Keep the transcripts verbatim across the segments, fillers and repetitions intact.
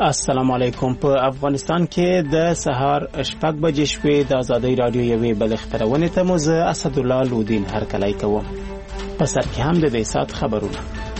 السلام علیکم. په افغانستان کې د سهار شپږ بجې شوې د ازادۍ رادیو یوې بل خبرونه ته مو زه اسد الله لودین هرکلی کوم. په سر کې هم د دې سات خبرونه.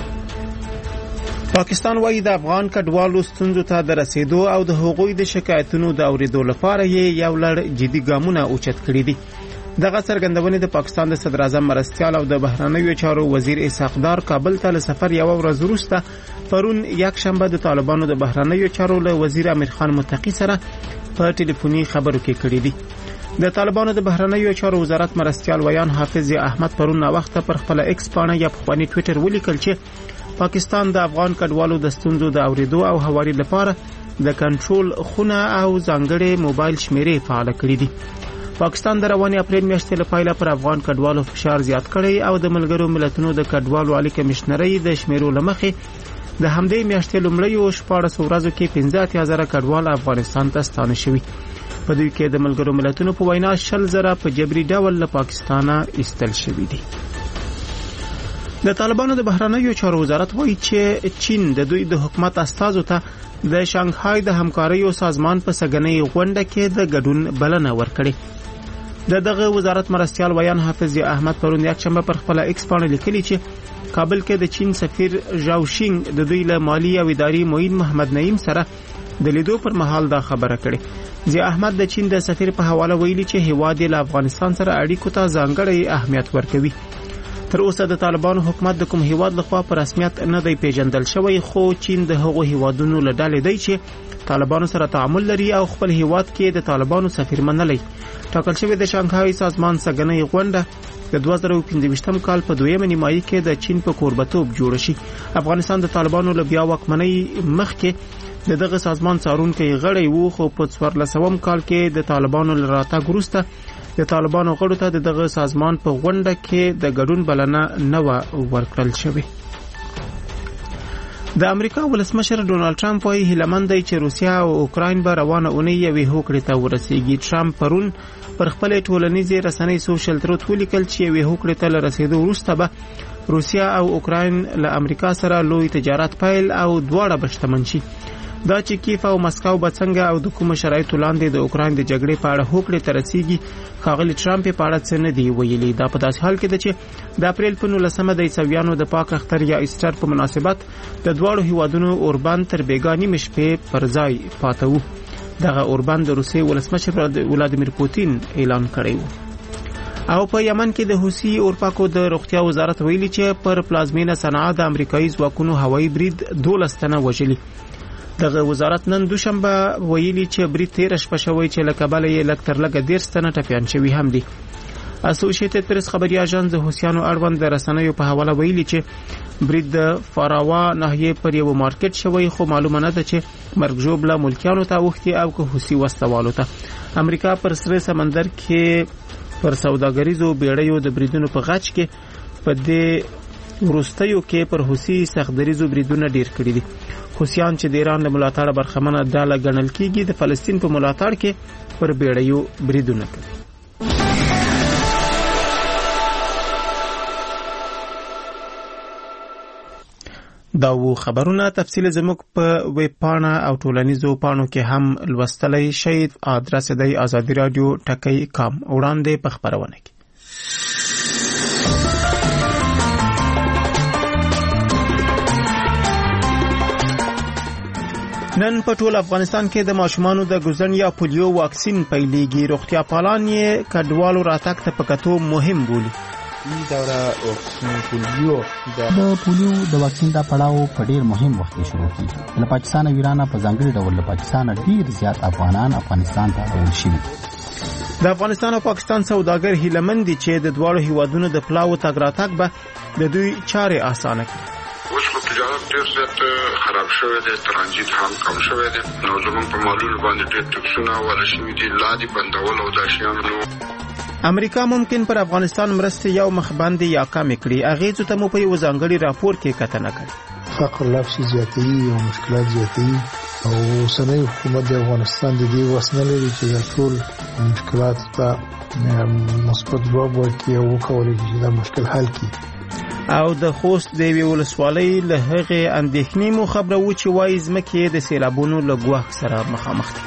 پاکستان وايي د افغان کډوالو ستونزو ته د رسیدو او د حقوقي د شکایتونو د اوریدو لپاره یې یو لړ جدي ګامونه اوچت کړي دي. دغه څرګندونه د پاکستان د صدر اعظم مرستیال او د بهرنیو چارو وزیر اسحاق دار کابل ته سفر یو ورځ وروسته پرون یک شنبه د طالبانو د بهرنیو چارو له وزیر امیر خان متقی سره په ټلیفوني خبرو کې کړي دي. د طالبانو د بهرنیو چارو وزارت مرستیال ویان حافظ احمد پرون وخت پر خپل ایکس پاڼه یا په خپل ټوئیټر ولیکل چې پاکستان د افغان کډوالو د ستونزو د اوریدو او هواري لپاره د کنټرول خونه او ځانګړي موبایل شمیرې فعال کړي دي. پاکستان د رواني اپریل میاشتې له پیله پر افغان کډوالو فشار زیات کړی او د ملګرو ملتونو د کډوالو عالی کمشنرۍ د شمیرو لمخې د همدې میاشتې لومړیو شپاړس ورځو کې پنځه اتیا زره کډوال افغانستان ته ستانه شوي. په دوی کې د ملګرو ملتونو په وینا شل زره په جبري ډول له پاکستانه ایستل شوي دي. د طالبانو د بهرنیو چارو وزارت وایي چې چین د دوی د حکومت استازو ته د شانګهای د همکاریو سازمان په سګنۍ غونډه کې د ګډون بلنه ورکړې. د دغه وزارت مرستیال ویان حافظ احمد پرون یک شنبه پر خپل ایکس پاڼه لیکلي چې کابل کې د چین سفیر ژاوشینګ د دوی له مالی او اداري معین محمد نعیم سره د لیدو پر مهال دا خبره کړې. ضیاء احمد د چین د سفیر په حواله ویلي چې هیواد له افغانستان سره اړیکو ته ځانګړی اهمیت ورکوي. تر اوسه د طالبانو حکومت د کوم هیواد لخوا په رسمیت نه دی پیژندل شوی، خو چین د هغو هیوادونو له ډلې دی چې طالبانو سره تعامل لري او خپل هیواد کې د طالبانو سفیر منلی. ټاکل شوی د شانګهای سازمان سګنۍ غونډه د دوه زره پنځه کال په دویمه نیمایي کې د چین په کوربتوب جوړ شي. افغانستان د طالبانو له بیا واکمنۍ مخکې د دغه سازمان څارونکی غړی وو، خو په څوارلسم کال کې د طالبانو له راتګ وروسته د طالبانو غړو ته دغه سازمان په غونډه کې د ګډون بلنه نه و ورکړل شوې. د امریکا ولسمشر ډونالد ټرمپ وايي هیلمند دی چې روسیا او اوکراین به روانه اونۍ یوې هوکړې ته ورسیږي. ټرمپ پرون پر خپل ټولنیزې رسنۍ سوشل تروت ولیکل چې یوې هوکړې ته رسیدو وروسته به روسیا او اوکراین له امریکا سره لوی تجارت پیل او دواړه به شتمن شي. دا چې کیف او مسکو به څنګه او د کوم شرایطو لاندې د اوکراین د جګړې په اړه هوکړې ته رسیږي، ښاغلي ټرمپ په اړه څه نه دی ویلي. دا په داسې حال کې ده چې د اپریل په نولسمه د عیسویانو د پاک اختر یا ایسټر په مناسبت د دواړو هیوادونو اوربند تر بیګا نیمې شپې پر ځای پاته و. دغه اوربند د روسیې ولسمشر ولادیمیر پوتین اعلان کړی و. او په یمن کې د حوثي اورپاکو د روغتیا وزارت ویلي چې پر پلازمینه صنعا د امریکایي ځواکونو هوایي برید دولس تنه وژلي. دغه وزارت نن دوشنبه ویلي چې برید تیر شپه شوی چې له کابل یې لږ تر لږه دېرش تنه ټپیان شوي هم دي. اسوسییټډ پریس خبري اژانس د حوثیانو اړوند د رسنیو په حواله ویلي چې برید د فاراوا ناحیې پر یو مارکیټ شوی، خو معلومه نه ده چې مرګ ژوبله ملکیانو ته اوښتي او که حوثي وسوالو ته. امریکا پر سره سمندر کې پر سوداګریزو بیړیو د بریدونو په غچ کې په دې وروستیو کې پر حوثي سختدریزو بریدونه ډیر کړي دي. حوثیان چې د ایران له ملاتړه برخمنه ډله ګڼل کیږي د فلسطین په ملاتړ کې پر بیړیو بریدونه کوي. دا و خبرونه تفصیل زموږ په ویب پاڼه او ټولنیزو پاڼو کې هم لوستلی شئ. ادرس دی آزادی رادیو ټکی کام. وړاندې په خبرونه کې نن په ټول افغانستان کې د ماشومانو د ګوزن یا پولیو واکسین پیلېږي. روغتیا پالان یې کډوالو راتګ ته په کتو مهم بولي. این دوره واکسین پولیو د پولیو د واکسین دا پړاو په ډیر مهم وخت کې شروع کیږي. له پاکستان او ایران په ځانګړي ډول له پاکستان ډیر زیات افغانان افغانستان ته راوړل شوي. د افغانستان او پاکستان سوداګر هیلمند دي چې د دواړو هیوادونو د پلاو تګ راتګ به د دوی چارې اسانه کړي. اوس خو تجارت ډېر زیات خراب شوی دی، ترانزیت هم کم شوی دی. نو زموږ په مالونو باندې ډېر ټکسونه ولا شوي دي، لادي بندول او دا شیان. نو امریکا ممکن پر افغانستان مرسته یو مخ باندې یا کم کړي. اغیزو ته مو په یو ځانګړي راپور کې کتنه کړې. فقر لفظ زیاتې او مشکلات زیاتې او اوسنۍ حکومت د افغانستان د دې وس نه لري چې د ټول مشکلات ته مثبت ځواب ورکړي او وکولای شي دا مشکل حل کړي. او د خوست د یوې ولسوالۍ له هغې اندېښنې مو خبرو چې وایي ځمکې د سیلابونو له ګواښ سره مخامخ دي.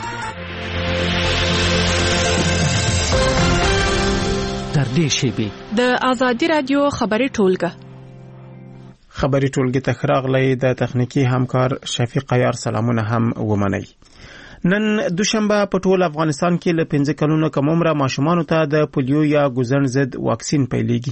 تر دې شیبې د آزادي رادیو خبري ټولګه خبري ټولګې ته ښه راغلی. د تخنیکي همکار شفیق عیار سلامونه هم ومنئ. نن دوشنبه په ټول افغانستان کې له پنځه کلونو کم عمره ماشومانو ته د پولیو یا ګوزن ضد واکسین پیلېږي.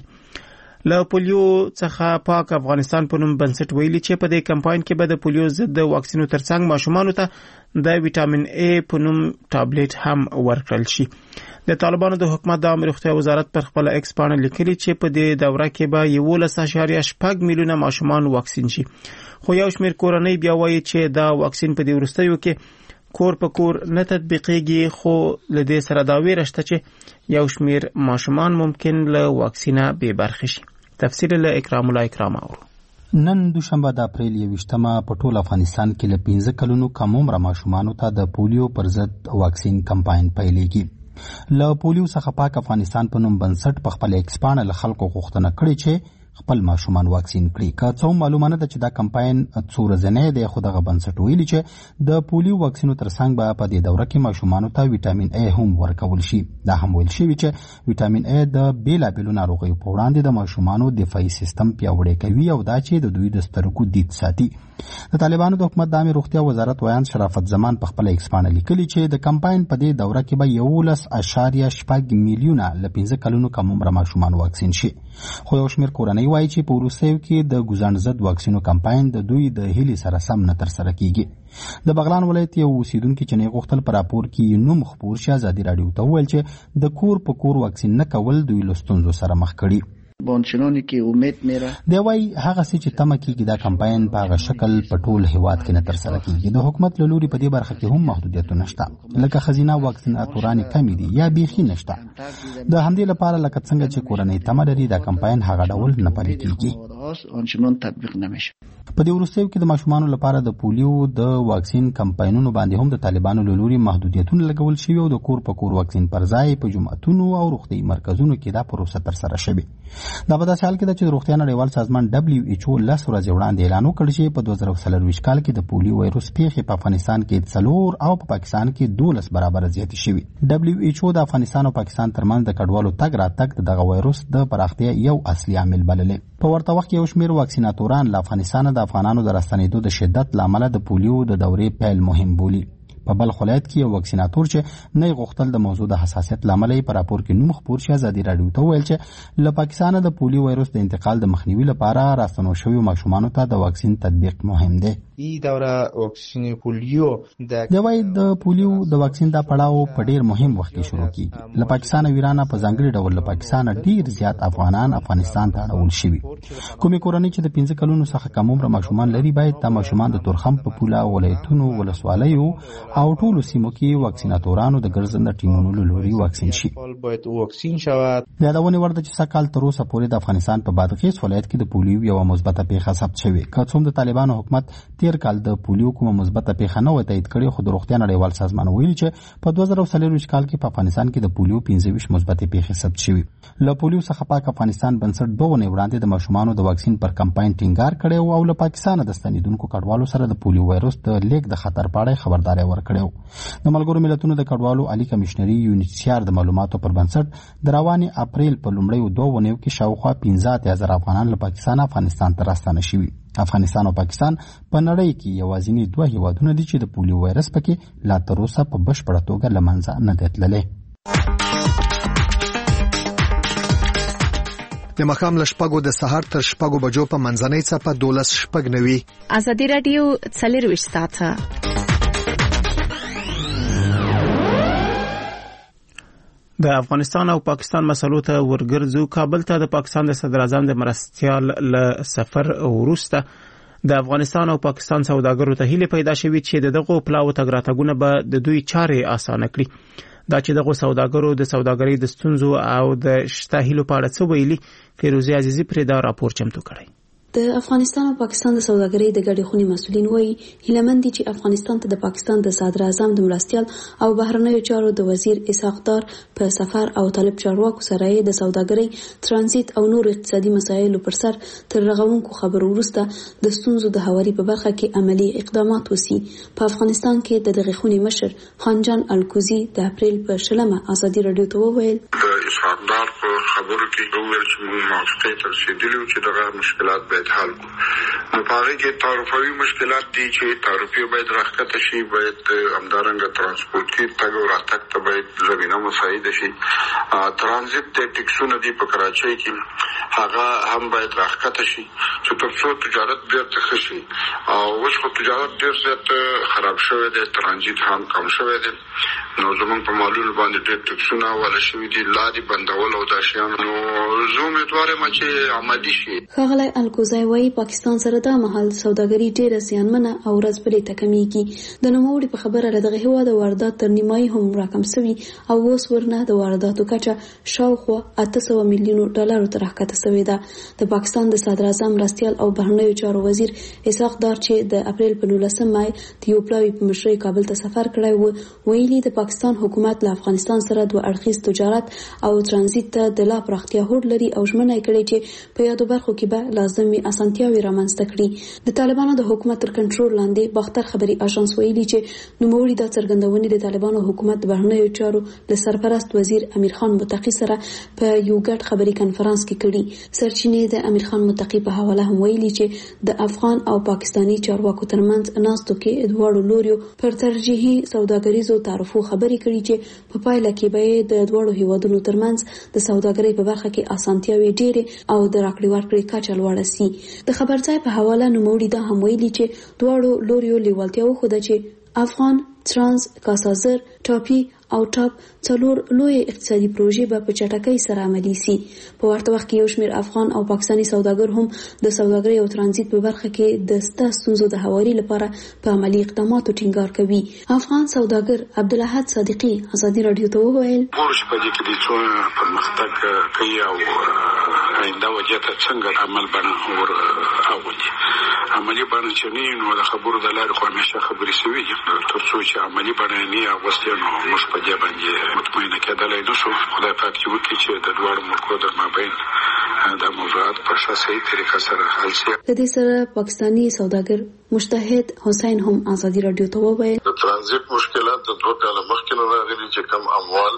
له پولیو څخه پاک افغانستان په نوم بنسټ ویلي چې په دې کمپاین کې به د پولیو ضد واکسینو ترڅنګ ماشومانو ته د ویټامین ای په نوم ټابلیټ هم ورکړل شي. د طالبانو د حکومت د عامه روغتیا وزارت پر خپل ایکس پاڼه لیکلي چې په دې دوره کې به یولس اعشاریه شپږ میلیونه ماشومان واکسین شي. خو یو شمېر کورنۍ بیا وایي چې دا واکسین په دې وروستیو کې کور په کور نه تطبیقېږي، خو له دې سره دا ویره شته چې یو شمېر ماشومان ممکن له واکسینه بې برخې شي. تفصیل له اکرام الله اکرام اورو. نن دوشنبه د اپریل یویشتمه په ټول افغانستان کې له پنځه کلونو کم عمره ماشومانو ته د پولیو پر ضد واکسین کمپاین پیلېږي. له پولیو څخه پاک افغانستان په نوم بنسټ په خپل ایکس پاڼه له خلکو غوښتنه کړې چې خپل ماشومان واکسین کړي. که څو معلومه نه ده چې دا کمپاین څو ورځنی دی، خو دغه بنسټ ویلي چې د پولیو واکسینو ترڅنګ به په دې دوره کې ماشومانو ته ویټامین ای هم ورکول شي. دا هم ویل شوي چې ویټامین ای د بیلابیلو ناروغیو په وړاندې د ماشومانو دفاعي سیستم پیاوړی کوي او دا چې د دوی د سترګو دید ساتي. د طالبانو د حکومت د عامه روغتیا وزارت ویان شرافت زمان په خپل ایکس پاڼه لیکلي چې د کمپاین په دې دوره کې به یولس اعشاریه شپږ میلیونه له پنځه کلونو کم عمره ماشومان واکسین شي. خو یو شمېر کورنۍ وایي چې په وروستیو کې د ګوزن ضد واکسینو کمپاین د دوی د هیلې سره سم نه ترسره کیږي. د بغلان ولایت یو اوسیدونکي چې نه غوښتل پر راپور کې نوم خپور شي ازادي راډیو ته وویل چې د کور په کور واکسین نه کول دوی له ستونزو سره مخ کړي. بانچنانی که امید میره دی وای هغه څه چې تمه کیږي دا کمپاین په هغه شکل په ټول هیواد کې نه ترسره کیږي. د حکومت له لوري په دې برخه کې هم محدودیتونه شته، لکه خزینه واکسیناتوران کمی دي یا بیخي نشته. د همدې لپاره لکه څنګه چې کورنۍ تمه لري دا کمپاین هغه ډول نه پلي کیږي. آنچنان تطبیق نمیشه. په دې وروستیو کې د ماشومانو لپاره د پولیو د واکسین کمپاینونو باندې هم د طالبانو له لوري محدودیتونه لګول شوي او د کور په کور واکسین پر ځای په جوماتونو او روغتیايي مرکزونو کې دا پروسه ترسره شوې. دا په داسې حال کې ده چې د روغتیا نړیوال سازمان دبلیو ایچ او لس ورځې وړاندې اعلان وکړ چې په دوه زره څلرویشت کال کې د پولیو وایروس پیښې په افغانستان کې څلور او په پاکستان کې دولس برابره زیاتې شوي. دبلیو ایچ او د افغانستان او پاکستان ترمنځ د کډوالو تګ راتګ د دغه وایروس د پراختیا یو اصلي عامل بللی. په ورته وخت کې یو شمېر واکسیناتوران له افغانستانه د افغانانو د راستنېدو د شدت له امله د پولیو د دورې پیل مهم بولي. په بل ولایت کې یو واکسیناتور چې نه غوښتل د موضوع د حساسیت له امله په راپور کې نوم خپور شي ازادي راډیو ته ویل چې له پاکستانه د پولیو وایروس د انتقال د مخنیوي لپاره راستنو شویو ماشومانو ته د واکسین تطبیق مهم دی. ای دوره واکسین پولیو د دوی د پولیو د واکسین د پړاو په ډیر مهم وخت کې شروع کیږي. له پاکستان او ایران په ځانګړي ډول له پاکستان ډیر زیات افغانان افغانستان ته اړول شوي. کومې کورنۍ چې د پنځه کلونو څخه کم عمره ماشومان لري باید د ماشومان د تورخم په پوله ولایتونو ولسوالیو او ټولو سیمو کې واکسیناتورانو د ګرځنده ټیمونو له لوري واکسین شي. باید واکسین شود. یادونه ورده چې سکهال تر اوسه پورې د افغانستان په بادغیس ولایت کې د پولیو یو مثبته پیښه ثبت شوې. که څوم د طالبانو حکومت تیر کال د پولیو کومه مثبته پیښه نه و تایید کړې، خو د روغتیا نړیوال سازمان ویلي چې په دوه زره څلرویشت کال کې په افغانستان کې د پولیو پنځه ویشت مثبته پیښې ثبت شوې. له پولیو څخه پاک افغانستان بنسټ دوه ونې وړاندې د ماشومانو د واکسین پر کمپاین ټینګار کړی او له پاکستانه د ستنېدونکو کډوالو سره د پولیو وایروس د لیک د خطر په اړه خبرداري ورکړې. د ملګرو ملتونو د کډوالو عالی کمشنري یونیسیار د معلوماتو پر بنسټ د رواني اپریل په لومړیو دوه ونیو کې شاوخوا پنځه اتیا زره افغانان له پاکستان افغانستان ته راستانه شوي. افغانستان او پاکستان په نړۍ کې یوازینی دوه هیوادونه دي چې د پولیو وایرس پکې لا تر اوسه په بشپړه توګه له منځه نه دی تللی. د ماښام له شپږو د سهار تر شپږو بجو په منځنۍ څپه دولس شپږ نوي. ازادي راډیو څلرویشت ساعته. د افغانستان او پاکستان مسلو ته ورګرځو. کابل ته د پاکستان د صدر اعظم د مرستیال له سفر وروسته د افغانستان او پاکستان سوداګرو ته هیله پیدا شوې چې دغه پلاو تګ راتګونه به د دوی چارې اسانه کړي. دا چې دغه سوداګرو د سوداګرۍ د ستونزو او د شته هیلو په اړه څه ویلي، فیروزي عزیزی پرې دا راپور چمتو کړی. د افغانستان او پاکستان د سوداګرۍ د ګډې خونې مسؤلین وایي هیلمن دي چې افغانستان ته د پاکستان د صدر اعظم د مرستیال او بهرنیو چارو د وزیر اسحاق دار په سفر او طالب چارواکو سره د سوداګرۍ ترانزیت او نور اقتصادي مسایلو پر سر تر رغونکو خبرو وروسته د ستونزو د هواري په برخه کې عملی اقدامات وسی. په افغانستان کې د دغه خونې مشر خانجان الکوزي د اپریل په شلمه ازادي رادیو ته وویل د اسحاق دار په خبرو کې وویل چې موږ موافقه ته رسیدلي یو چې دغه مشکلات باید حل کړو. نو په هغه کې تعرفوي مشکلات دي چې تعرفي باید راښکته شي، باید همدارنګه ترانسپورټي تګ او راتګ ته باید زمینه مساعده شي. ترانزیت د ټیکسونه دي په کراچۍ کې هغه هم باید راښکته شي چې تر څو تجارت بیرته ښه شي. او اوس خو تجارت ډېر زیات خراب شوی دی، ترانزیت هم کم شوی دی. نو زموږ په مالونو باندې ډېر ټیکسونه والا شوي دي، لارې بندول او دا شیان. نو زه امیدوار یم چې عملي شي. ښاغلی الکوزی وایي پاکستان سره دا مهال سوداګري ډېره زیانمنه او ورځ بلې ته کمیږي. د نوموړي په خبره له دغه هېواد واردات تر نیمایي هم راکم سوي او اوس ورنه د وارداتو کچه شاوخوا اته سوه میلیونو ډالرو ته راښکته سوې ده. د پاکستان د صدر اعظم مرستیال او بهرنیو چارو وزیر اسحاق دار چې د اپریل په نولسم مای د یو پلاوي په مشرۍ کابل ته سفر کړی و، ویلي د پاکستان حکومت له افغانستان سره دوه اړخیز تجارت او ترانزیت ته د لا پراختیا هوډ لري او ژمنه یې کړې چې په یادو برخو کې به لازمي اسانتیاوې رامنځته کړي. د طالبانو د حکومت تر کنټرول لاندې باختر خبري آژانس ویلي چې نوموړي دا څرګندونې د طالبانو حکومت د بهرنیو چارو له سرپرست وزیر امیر خان متقی سره په یو ګډ خبري کنفرانس کې کړي. سرچینې د امیر خان متقی په حواله هم ویلي چې د افغان او پاکستانی چارواکو ترمنځ ناستو کې دواړو لوریو پر ترجیحي سوداګریزو تعرفو خبري کړي چې په پایله کې به د دواړو هیوادونو ترمنځ د سوداګرۍ په برخه کې اسانتیاوې ډېرې او د راکړې ورکړې کچه لوړه سي. د خبرځای په حواله نوموړي دا هم ویلي چې دواړو لوریو لیوالتیا وښوده چې افغان ترانس کاسازر ټاپي او ټاپ څلور لوی اقتصادي پروژې به په چټکۍ سره عملي سي. په ورته وخت کې یو شمېر افغان او پاکستاني سوداګر هم د سوداګرۍ او ترانزیت په برخه کې د سته ستونزو د هواري لپاره په عملي اقداماتو ټینګار کوي. افغان سوداګر عبدالاحد صادقي ازادي رادیو ته وویل ورش په دې کې د څو پرمختګ کوي او آینده وجه ته څنګه عمل بڼه ور اولي. عملي بڼه چې نه نو د خبرو د لارې خو همیشه خبرې شوي دي، تر څو چې عملي بڼه نه اغوستې نو موږ په دې باندې مطمئنه کېدلی نه شو. خدای پاک دې وکړي چې د دواړو ملکو در مابین دا موضوعات په ښه صحیح طریقه سره حل شي. د دې سره پاکستاني سوداګر مجتهد حسین هم ازادي رادیو ته وویل د ترانزیت مشکلات د دوه کاله مخکې نه راغلي چې کم اموال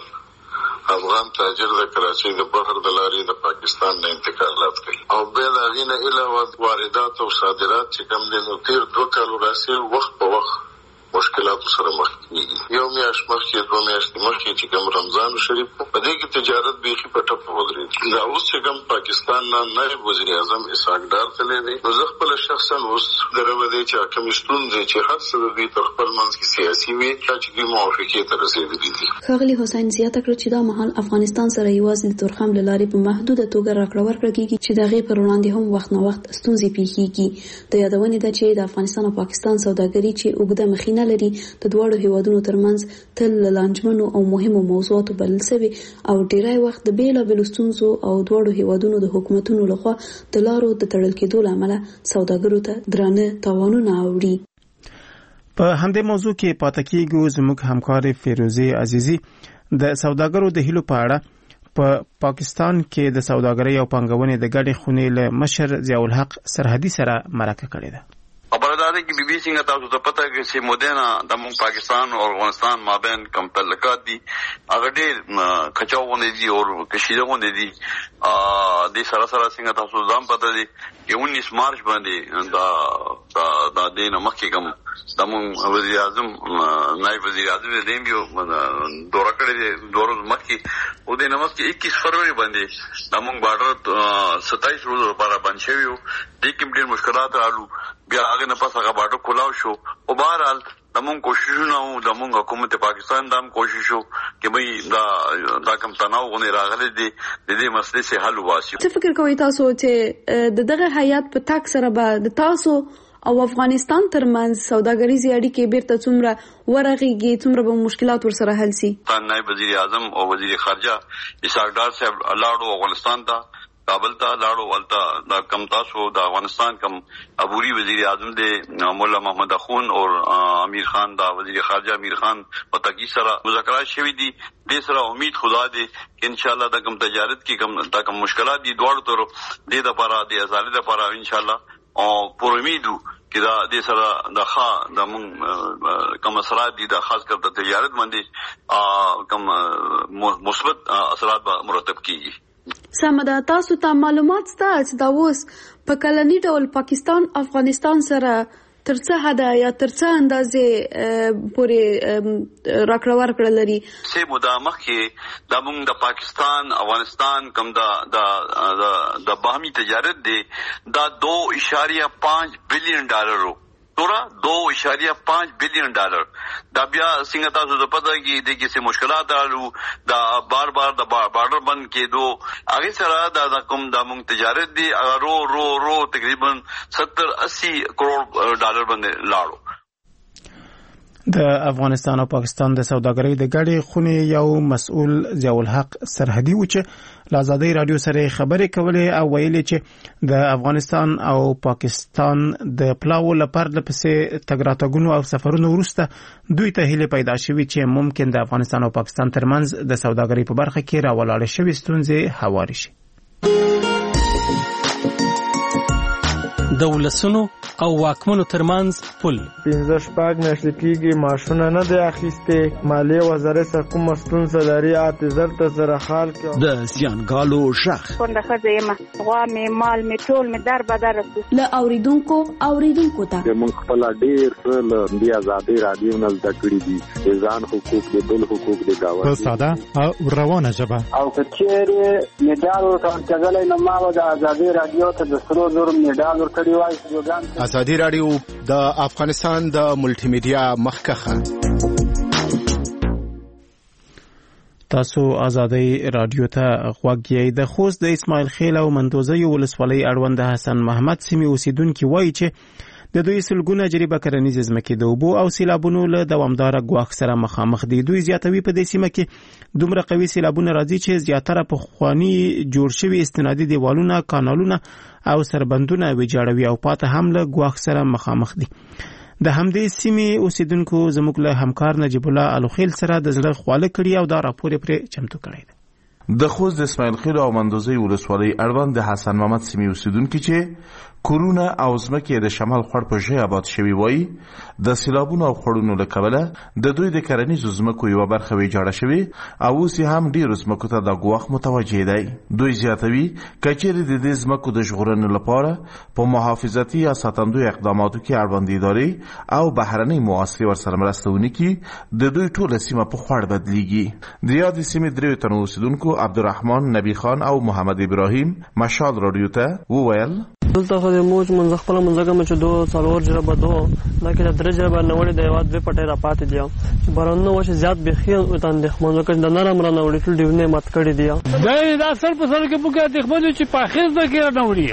افغان تاجر د کراچۍ د بحر د لارې د پاکستان نه انتقالات کوي او بیا د هغې نه علاوه واردات او صادرات چې کم دي نو تېر دوه کالو راسي وخت په وخت مشکلاتو سره مخ کېږي. یو میاشت مخکې دوه میاشتې مخکې چې کوم رمضان شریف په دې کې تجارت بیخي په ټپ ودرېد. دا اوس چې کوم پاکستان نه نایب وزیر اعظم اسحاق ډار تللی دی نو زه خپله شخصا اوس دروه دی چې کومې ستونزې چې هر څه د دوی تر خپل منځ کې سیاسي وي چې دوی موافقې ته رسېدلي دي. ښاغلي حسین زیاته کړه چې دا مهال افغانستان سره یوازې د تورخم له لارې په محدوده توګه راکړه ورکړه کېږي چې د هغې پر وړاندې هم وخت نه وخت ستونزې پیښیږي. د یادونې ده چې د افغانستان او پاکستان سوداګري چې اوږده مخینه لري د دواړو هیوادونو ترمنځ تل لانجمنو او مهمو موضوعاتو بلل شوي او ډیری وخت د بیلابیلو ستونزو او دواړو هیوادونو د حکومتونو لخوا د لارو د تړل کېدو له امله سوداګرو ته درانه تاوانونه اوړي. په همدې موضوع کې پاتې کېږو. زموږ همکار فیروزي عزیزي د سوداګرو د هیلو په اړه په پا پاکستان کې د سوداګرۍ او پانګونې د ګډې خونې له مشر ضیاء الحق سرحدي سره مرکه کړې ده. خبر ده چې بي بي څنګه تاسو ته پته کې چې مودینا د مون پاکستان او افغانستان مابین کم تعلقات دي هغه ډېر کچاوونه دي او کشیدونه دي. ا د سره سره څنګه تاسو ځم پته دي چې انیس مارچ باندې دا دا دینه مخکې کوم د مون وزیر اعظم نائب وزیر اعظم دې یو دورہ کړی دی دورو مخکې او د نمسکې اکیس فروری باندې د مون بارډر ستایس ورځې لپاره باندې شوی د کوم ډېر مشکلات رالو بیا هغه نه پس هغه بارډر کولاو شو او بهرحال دمون کوششونه او دمون حکومت پاکستان دام کوششو چې به دا دا کوم تناو غونې راغلي دي د دې مسلې سره حل واسي. څه فکر کوئ تاسو چې د دغه حیات په تاک سره به د تاسو او افغانستان ترمنځ سوداګریزي اړیکې بیرته څومره ورغېږي څومره به مشکلات ورسره حل سي؟ نائب وزیر اعظم او وزیر خارجه اسحاق ډار صاحب لاړو افغانستان ته کابل ته لاړو ولته دا کم تاسو د افغانستان کم عبوری وزیر اعظم دی مولا محمد اخون او امیر خان دا وزیر خارجه امیر خان پتاکی سره مذاکرات شوي دي. دې سره امید خدا دی چې ان شاء الله دا کم تجارت کې کم تا کم مشکلات دي دواړو تر دې د لپاره د ازالې لپاره ان شاء الله او پر امیدو چې دا د سره د ښه د مون کوم اثرات دي د خاص کر د تجارت باندې کوم مثبت اثرات به مرتب کیږي. سمدا تاسو ته معلومات ستا چې دا اوس په کلنی ډول پاکستان افغانستان سره ترڅه حدا یا ترڅه اندازې پورې راکړه ورکړه لري سه مدامخ کې د موږ د پاکستان افغانستان کوم د د باهمي تجارت دی دا دو اشاریه پانچ بلین ډالرو تورا دو اشاریه پانچ بلین ډالر دا بیا څنګه تاسو ته پته کې د کیسه مشکلات رالو دا بار بار د بارډر بند کېدو هغه سره دا کوم د موږ تجارت دی رو رو رو تقریبا ستر اسی کروڑ ډالر باندې لاړو. د افغانستان او پاکستان د سوداګرۍ د ګډې خونې یو مسؤل ضیاء الحق سرحدي و چې له آزادۍ رادیو سره خبرې کولې او ویلي چې د افغانستان او پاکستان د پلاو لپاره لپسې تګراتګونو او سفرونو وروسته دوی ته هیله پیدا شوې چې ممکن د افغانستان او پاکستان ترمنځ د سوداګرۍ په برخه کې راولاړې شوې ستونزې هوارې شي. د ولسونو او واکمنو ترمنځ پل پنځه شپږ میاشتې کېږي معاشونه نه دی اخیستې مالیې وزارت سره کومه ستونزه لري اته زر ته زره خال کې د زیانګالو شخ کونډه ښځه یم غوا مې مال مې ټول مې در بدر له اوریدونکو اوریدونکو ته موږ خپل ډېر له دې آزادۍ رادیو نه زده کړي دي ځان حقوق د بل حقوق د گاوند په ساده او روانه ژبه او کچېرې میډال ورکړل نو ما د آزادۍ رادیو ته د سرو زر میډال ورکړی وای. آزادۍ رادیو د افغانستان د ملټي میډیا مخکخه تاسو آزادۍ رادیو ته غوږ یې. د خوست د اسماعیل خیل او مندوزه ولسوالۍ اړوند حسن محمد سیمې اوسیدونکو وایي چې د دوی سلګونه جریبه کرنیز ځمکې د اوبو او سیلابونو له دوامداره ګواښ سره مخامخ دي. دوی زیاتوي په دې سیمه کې دومره قوي سیلابونه راځي چې زیاتره پخواني جوړ شوي استنادي دیوالونه کانالونه او سربندونه ویجاړوي او پاته هم له ګواښ سره مخامخ دي. د همدې سیمې اوسیدونکو زموږ له همکار نجیب الله الوخیل سره د زړه خواله کړي او دا راپور پرې چمتو کړی دی. د خوست د اسماعیل خیل او مندوزه ولسوالۍ اړوند د حسن محمد سیمې اوسیدونکو چې کورونه او ځمکې د شمال خړ په ژۍ آباد شوي وایي د سیلابونو او خړونو له کبله د دوی د کرنیزو ځمکو یوه برخه ویجاړه شوې او اوس هم ډېرو ځمکو ته دا ګواښ متوجه دی. دوی زیاتوي که چیرې د دې ځمکو د ژغورنې لپاره په محافظتي یا ساتندوی اقداماتو کې اړوند ادارې او بهرنۍ مواسسې ورسره مرسته ونه کړي د دوی ټوله سیمه په خړ بدلیږي. د یادې سیمې دریو تنو اوسیدونکو عبدالرحمن نبی خان او محمد ابراهیم مشال رادیو ته وویل دلته خو د موج منځ خپل منځګه مې چې دوه څلور جربه دوه لکه د درې جربه نوړې د یواد به پټه را پاتې دی بارانو وشه زیات بخیل وتان د خمنځ کې د نرم را نوړې ټول دیونه مات کړی دی دا دا سر په سر کې بوګه د خمنځ چې پاخیز د کې نوړې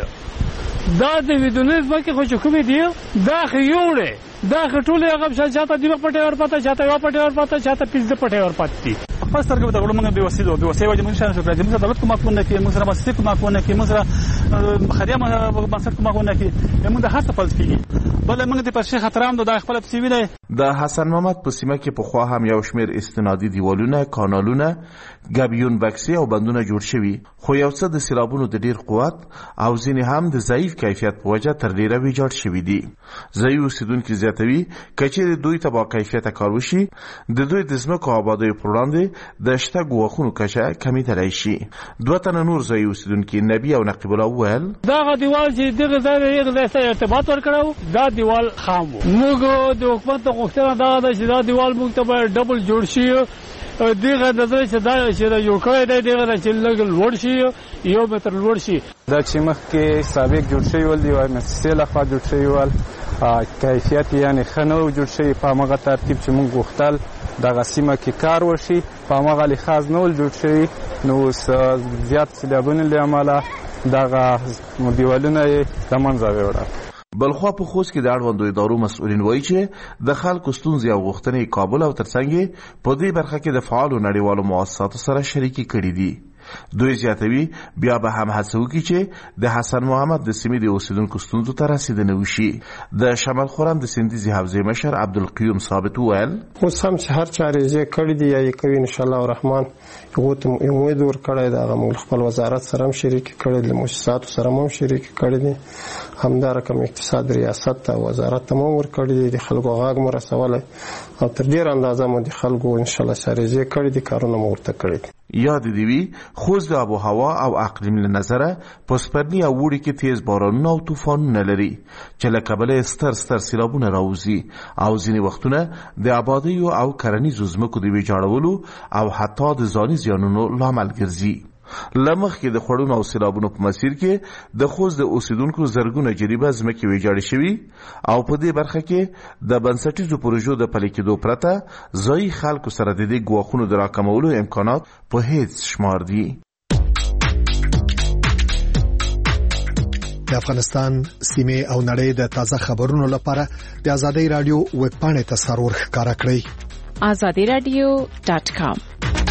دا د ویدونیز باندې خو چې کومې دی دا خيوړې دا خټولې هغه شاته دی پټه ور پاتې شاته ور پټه ور پاتې شاته پنځه پټه ور پاتې خپل سره د غوړو موږ به وسیله به وسیله وجه موږ شان شو کړی موږ دولت کومه کوونه کې موږ سره مسیح کومه کوونه کې موږ سره خدمه بنسټ کومه کوونه کې موږ د هڅه پلس کیږي بل موږ د پرشه خطرام د خپل تسوی دی. د حسن محمد په سیمه کې په خوا هم یو شمیر استنادي دیوالونه کانالونه ګابیون بکسي او بندونه جوړ شوي خو یو څه د سیلابونو د ډیر قوت او ځینې هم د ضعیف کیفیت په وجه تر ډیره ویجاړ شوي دي. ځایي اوسیدونکي زیاتوي که چیرې دوی ته با کیفیته کار وشي د دوی د ځمکو آبادیو پر وړاندې د شته ګواښونو کچه کمیدلی شي. دوه تنه نور ځایي اوسیدونکي نبي او نقیب الله وویل دغه دیوال چې دغه ځای یو ځای سره ارتباط ورکړو دا دیوال خام و موږ د حکومت غوښتنه دا ده چې دا دیوال موږ ته باید ډبل جوړ شي دغه نظر چې دا چې دا یو کړی دی دغه چې لږ لوړ شي یو متر لوړ شي دا چې مخکې سابق جوړ شوی ول دی او مؤسسې لخوا جوړ شوی ول کیفیت یعنی ښه نه جوړ شوی په هغه ترتیب چې موږ غوښتل دغه سیمه کې کار وشي په هغه لحاظ نه ول جوړ شوی نو زیات سیلابونو له امله دغه دیوالونه یې له منځه وړل. بلخوا په خوست کې د اړوندو ادارو مسؤلین وایي چې د خلکو ستونزې او غوښتنې کابل او ترڅنګ په دې برخه کې د فعالو نړیوالو مؤسساتو سره شریکي کړي دي. دوی زیاتوي بیا به هم هڅه وکړي چې د حسن محمد د سیمې د اوسیدونکو ستونزو ته رسیدنه وشي. د شمال خرم د سندیزي حوزې مشر عبدالقیوم ثابت وویل اوس هم چې هر چارې یې کړې دي یا یې کوي ان شاء الله الرحمن یو ته امید ورکړی دا موږ خپل وزارت سره هم شریک کړی د مؤسساتو سره هم شریک کړی دي همدا رقم اقتصاد ریاست ته وزارت ته هم ورکړی دي د خلکو غاږ مو رسولی او تر ډېر اندازه مو د خلکو ان شاء الله چارې یې کړې دي کارونه مو ورته کړي دي. یاد دی وی خوځ د آب و هوا او اقلیم له نظره پسپرنی او وړي کې تیز بارانونه او طوفانونه لري چې له کبله ستر ستر سیلابونه راوځي او ځینې وختونه د آبادی او کرنیزو ځمکو د ویجاړولو او حتی د ځاني زیانونو لامل ګرځي. لمخ کې د خړونو او سیلابونو په مسیر کې د خوځ د اوسیدونکو زرګونه جریبه ځمکې ویجاړې شوي او په دې برخه کې د بنسټیزو پروژو د پلي کېدو پرته ځایي خلکو سره د دې ګواښونو د راکمولو امکانات په هیڅ شمار دي. د افغانستان سیمه او نړۍ د تازه خبرونو لپاره د آزادۍ رادیو ویب پاڼې ته سرور ښکارا کړئ آزادی رادیو ډاټ کام.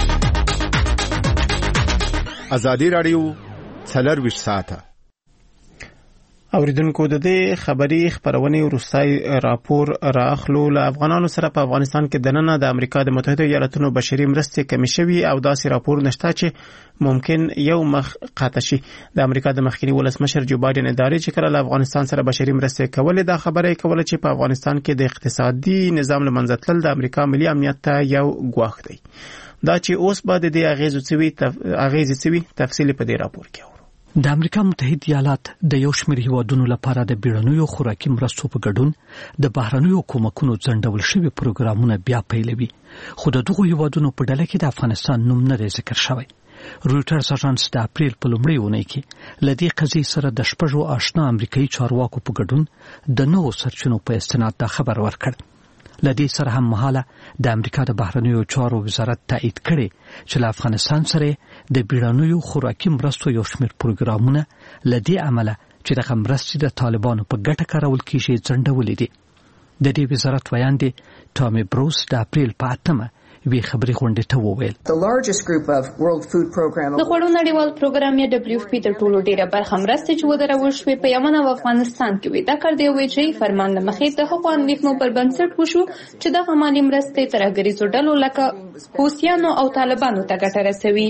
آزادی رادیو څلرویشت ساعته. اوریدونکو د دې خبری خبرونه ورستای راپور راخلو له افغانانو سره په افغانستان کې دننه د امریکا د متحده ایالاتونو بشري مرستې کمی شوي او داسې راپور نشته چې ممکن یو مخ قاطع شي. د امریکا د مخکنی ولسمشر جو بایدن ادارې چې کله افغانستان سره بشري مرستې کولې دا خبره کوله چې په افغانستان کې د اقتصادي نظام لمنځه تلل د امریکا ملي امنیت ته یو ګواښ دی. دا چې اوس بعد د اغیزو څوي اغیزې څوي تفصیل په دې راپور کې اورو. د امریکا متحده ایالات د یو شمېر هیوادونو لپاره د بیړنیو خوراکي مرستو په ګډون د بهرنیو کومکونو ځنډول شوي پروګرامونه بیا پیلوي خو د دغو هیوادونو په ډله کې د افغانستان نوم نه دی ذکر شوی. رویټرز اژانس د اپریل په لومړۍ اونۍ کې له دې قضیې سره د شپږو آشنا امریکایي چارواکو په ګډون د نوو سرچینو په استناد دا خبر ورکړ. لدې سره هم مهاله د امریکا د بهرنیو چارو وزارت تایید کړي چې له افغانستان سره د بیړنیو خوراکي مرستو یو شمېر پروګرامونه لدې عمله چې د مرستې د طالبانو په ګټه کارول کیږي ځنډولې دي. د دې وزارت ویان دي ټامي بروس د اپریل په اتمه وی خبري غونډه ته وویل د خوړو نړیوال پروګرام یا دبليو اف پی د ټولو ډیره برخه مرستې چې ودرول شوې په یمن او افغانستان کې وي. دا کار دی وی چې فرمان له مخې د حقوقو اندېښنو پر بنسټ وشو چې د مالي مرستې ترګریزو ډلو لکه حوثیانو او طالبانو ته ګټه رسوي.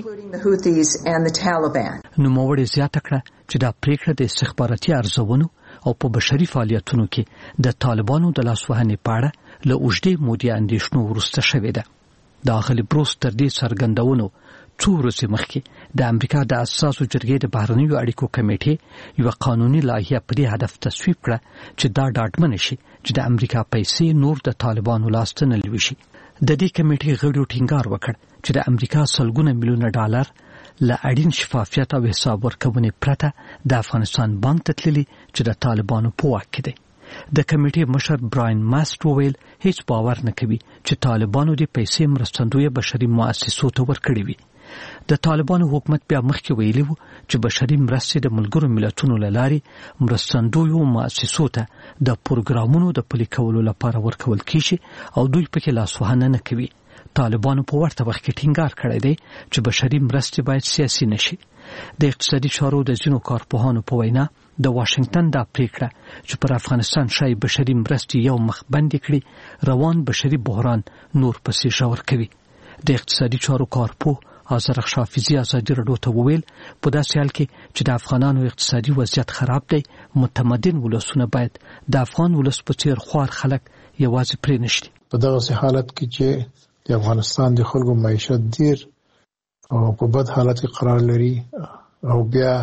نو موړې زیاته کړه چې دا پریکړه د استخباراتي ارزونو او په بشري فعالیتونو کې د طالبانو د لاسوهنې په اړه له اوږدې مودې اندېښنو وروسته شوې ده. د اغلی بروس تر دې څرګندونو څو ورځې مخکې د امریکا د اساسو جرګې د بهرنیو اړیکو کمیټې یو قانوني لایحه په دې هدف تصویب کړه چې دا ډاډمن شي چې د امریکا پیسې نور د طالبانو لاس ته نه لوي شي. د دې کمیټې غړو ټینګار وکړ چې د امریکا سلګونه میلیونه ډالر له اړین شفافیت او حساب ورکونې پرته د افغانستان بانک ته تللي چې د طالبانو په واک کې دی. د کمیټې مشر براین ماست وویل هیڅ باور نه کوي چې طالبانو د پیسې مرستندوی بشري مؤسسو ته ورکړي وي. د طالبانو حکومت بیا مخکې ویلي وو چې بشري مرستې د ملګرو ملتونو له لارې مرستندویو مؤسسو ته د پروګرامونو د پلي کولو لپاره ورکول کیږي او دوی پکې لاسوهنه نه کوي. طالبانو په ورته وخت کې ټینګار کړی دی چې بشري مرستې باید سیاسي نشي. د اقتصادي چارو د ځینو کارپوهانو په وینا د واشنگټن دا پریکړه چې پر افغانستان شای بشري مرستې یو مخ بندي کړي روان بشري بحران نور پسې ژور کوي. د اقتصادي چارو کارپوه آذر حافظي ازادي رادیو ته وویل په داسې حال کې چې د افغانانو اقتصادي وضعیت خراب دی متمدن ولسونه باید د افغان ولس په څیر خوار خلک یوازې پرې نشي. په دغه حالت کې چې د افغانستان د خلکو معیشت ډیر او په بد حالت کې قرار لري او بیا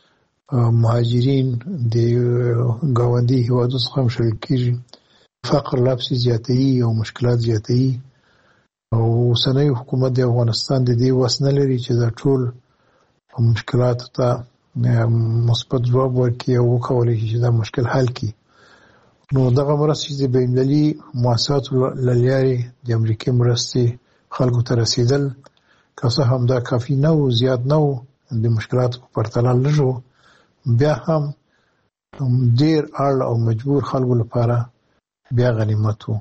مهاجرین د گاونډي هیوادو څخه هم شړل کیږي، فقر لا پسې زیاتوي او مشکلات زیاتوي او اوسنی حکومت د افغانستان د دې وس نه لري چې دا ټول مشکلات ته مثبت ځواب ورکړي او وکولای شي چې دا مشکل حل کړي. نو دغه مرستې د بین المللي مؤسساتو له لارې د امریکې مرستې خلکو ته رسیدل که څه هم دا کافي نه و، زیات نه و، د مشکلاتو په پرتله لږ و، بیا هم ډیر اړ او مجبور خلکو لپاره بیا غنیمت و.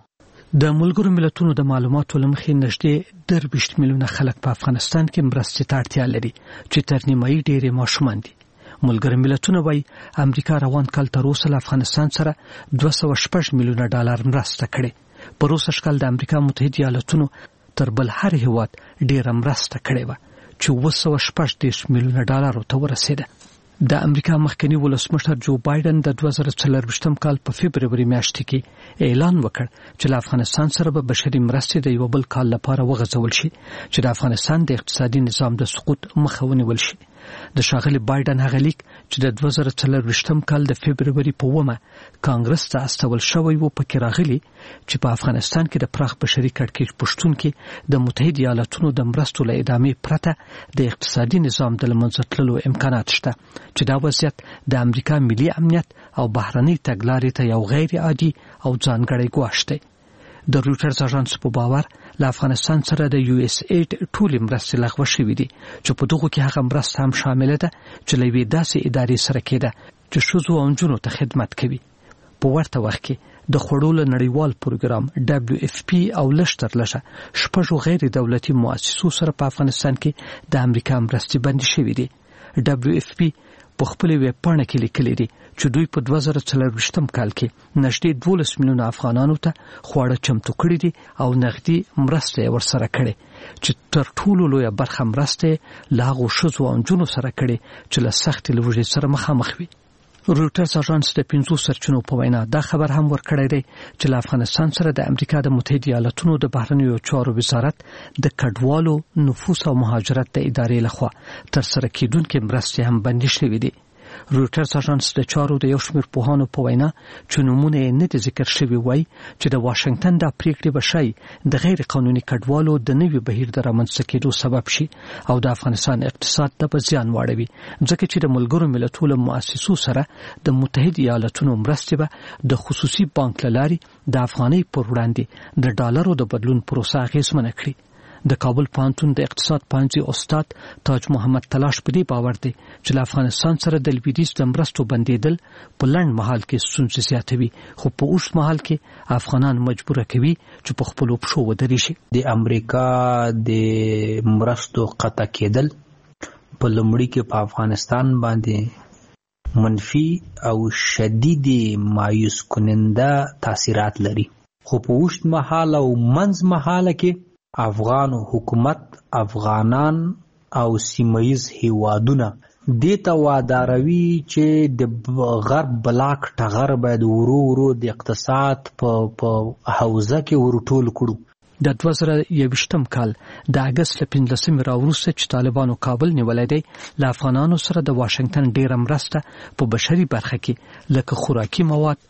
د ملګرو ملتونو د معلوماتو لمخې نږدې درویشت میلیونه خلک په افغانستان کې مرستې ته اړتیا لري چې تر نیمایي ډېرې ماشومان دي. ملګرو ملتونو وايي امریکا روان کال تر اوسه له افغانستان سره دوه سوه شپږ میلیونه ډالر مرسته کړې. په روسه کال د امریکا متحده ایالاتونو تر بل هر هیواد ډېره مرسته کړې وه چې اوه سوه شپږ دېرش میلیونه ډالرو ته ورسېده. د امریکا مخکنی ولسمشر جو بایدن د دوه زره څلرویشتم کال په فبروري میاشت کې اعلان وکړ چې له افغانستان سره به بشري مرستې د یو بل کال لپاره وغځول شي چې د افغانستان د اقتصادي نظام د سقوط مخه ونیول شي. د ښاغلي بایدن هغه لیک چې د دوه زره څلرویشتم کال د فبروري په اوومه کانګرس ته استول شوی و پکې راغلي چې په افغانستان کې د پراخ بشري کړکېچ پوښتونکو د متحده ایالاتونو د مرستو له ادامې پرته د اقتصادي نظام د له منځه تللو امکانات شته چې دا وضعیت د امریکا ملي امنیت او بهرنۍ تګلارې ته یو غیر عادي او ځانګړی ګواښ دی. د رویټرز اژانس په باور له افغانستان سره د یو اس ایډ ټولې مرستې لغوه شوې دي چې په دغو کې هغه مرسته هم شامله ده چې له یوې داسې ادارې سره کېده چې ښځو او نجونو ته خدمت کوي. په ورته وخت کې د خوړو له نړیوال پروګرام ډبلیو اف پی او لږ تر لږه شپږو غیر دولتي مؤسسو سره په افغانستان کې د امریکا مرستې بندي شوې دي. ډبلیو اف پی په خپل ویبپاڼه کې لیکلي دي چې دوی په دوه زره څلرویشتم کال کې نږدې دولس میلیونه افغانانو ته خواړه چمتو کړي دي او نغدي مرسته یې ورسره کړې چې تر ټولو لویه برخه مرسته له هغو ښځو او نجونو سره کړي چې له سختې لوږې سره مخامخ وي. رویټرز اژانس د پنځو سرچینو په وینا دا خبر هم ورکړی دی چې له افغانستان سره د امریکا د متحده ایالاتونو د بهرنیو چارو وزارت د کډوالو نفوس او مهاجرت د ادارې لخوا تر سره کېدونکې مرستې هم بندي شوې دي. رویټرز اژانس د چارو د یو شمېر پوهانو په وینا چې نومونه یې نه دي ذکر شوي وایي چې د واشنګټن دا پریکړې به ښایي د غیر قانوني کډوالو د نوي بهیر د رامنځته کېدو سبب شي او د افغانستان اقتصاد ته به زیان واړوي ځکه چې د ملګرو ملتونو مؤسسو سره د متحده ایالاتونو مرستې به د خصوصي بانک له لارې د افغانۍ پر وړاندې د ډالرو د بدلون پروسه اغېزمنه کړي. د کابل پوهنتون د اقتصاد پوهنځي استاد تاج محمد تلاش په دې باور دی چې له افغانستان سره د لویدیځ د مرستو بندېدل په لنډ مهال کې ستونزې زیاتوي خو په اوږد مهال کې افغانان مجبوره کوي چې په خپلو پښو ودرېږي. د امریکا د مرستو قطع کېدل په لومړي کې په افغانستان باندې منفي او شدید مایوس کننده تاثیرات لري خو په اوږد مهال او منځ مهال کې افغان حکومت افغانان او سیمایز هیوادونه دې ته واداروي چې د غرب بلاک ټغر باید ورو ورو د اقتصاد په په حوزه کې ورټول کړو. د دوه زره یوویشتم کال د اګست له پنځلسمې راوروسته چې طالبانو کابل نیولی دی له افغانانو سره د واشنګټن ډېره مرسته په بشري برخه کې لکه خوراکي مواد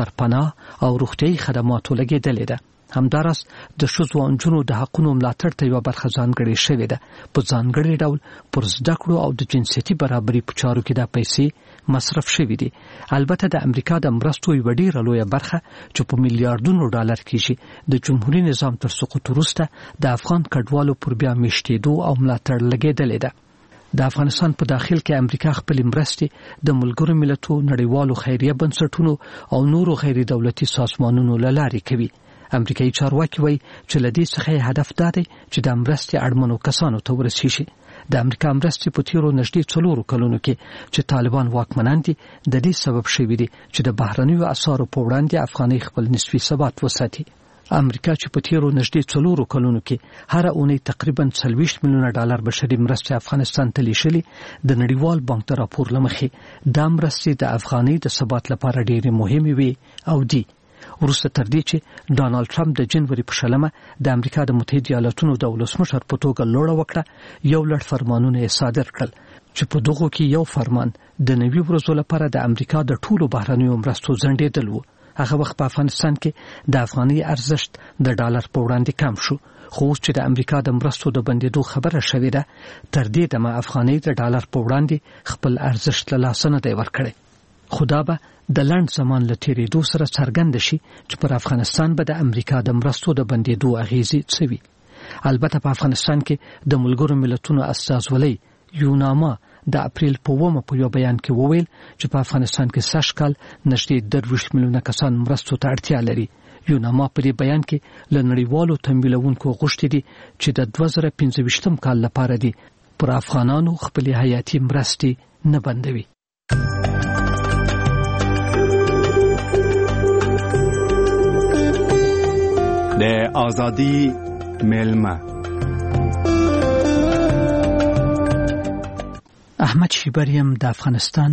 سرپناه او روغتیایي خدماتو لګېدلې ده. همداراز د ښځو او نجونو د حقونو ملاتړ ته یوه برخه ځانګړې شوې ده. په ځانګړي ډول پر زده کړو او د جنسیتي برابري په چارو کې دا پیسې مصرف شوې دي. البته د امریکا د مرستو یوه ډېره لویه برخه چې په میلیارډونو ډالر کېږي د جمهوري نظام تر سقوط وروسته د افغان کډوالو پر بیا میشتېدو او ملاتړ لګېدلې ده. د افغانستان په داخل کې امریکا خپلې مرستې د ملګرو ملتونو نړیوالو خیریه بنسټونو او نورو غیر دولتي سازمانونو له لارې کوي. امریکایي چارواکي وایي چې له دې څخه هدف دا دی چې د مرستې اړمنو کسانو ته ورسیږي. د امریکا مرستې په تیرو نږدې څلورو کلونو کې چې طالبان واکمنان دي د دې سبب شوي دي چې د بهرنیو اسعارو په وړاندې افغانۍ خپل نسبي ثبات وساتي. امریکا چې په تیرو نږدې څلورو کلونو کې هر اونۍ تقریبا څلوېښت میلیونه ډالر بشري مرستې افغانستان ته لیږلي د نړیوال بانک د راپور له مخې دا مرستې د افغانۍ د ثبات لپاره ډېرې مهمې وي او دي. وروسته تر دې چې ډانالډ ټرمپ د جنوري په شلمه د امریکا د متحده ایالاتونو د ولسمشر په توګه لوړه وکړه یو لړ فرمانونه یې صادر کړل چې په دغو کې یو فرمان د نوي ورځو لپاره د امریکا د ټولو بهرنیو مرستو ځنډېدل و. هغه وخت په افغانستان کې د افغانۍ ارزښت د ډالر په وړاندې کم شو خو اوس چې د امریکا د مرستو د بندېدو خبره شوې ده تر دې دمه افغانۍ د ډالر په وړاندې خپل ارزښت له لاسه نه دی ورکړی. خو دا به د لنډ زمان له تېرېدو سره څرګنده شي چې پر افغانستان به د امریکا د مرستو د بندېدو اغېزې څه وي. البته په افغانستان کې د ملګرو ملتونو استازولۍ یوناما د اپریل په اوومه په یو بیان کې وویل چې په افغانستان کې سږ کال نږدې درویشت میلیونه کسان مرستو ته اړتیا لري. یوناما په دې بیان کې لنړیوالو تمویلونکو غوښتي دي چې د دوه زره پنځه ویشتم کال لپاره دي پر افغانانو خپل حیاتي مرستې نه بندوي. د ازادي ملما احمد شیبریم د افغانستان